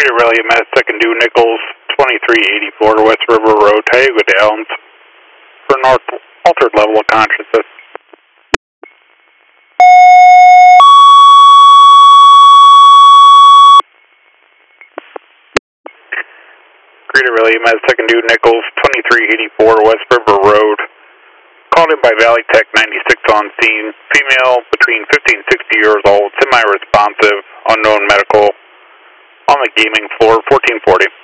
Greater Rally, Mass Second Due Nichols, 2384 West River Road, Tioga Downs, for an altered level of consciousness. Greater Rally, Mass Second Due Nichols, 2384 West River Road, called in by Valley Tech 96 on scene, female between 50 and 60 years old, semi-responsive, unknown medical, on the gaming floor, 1440.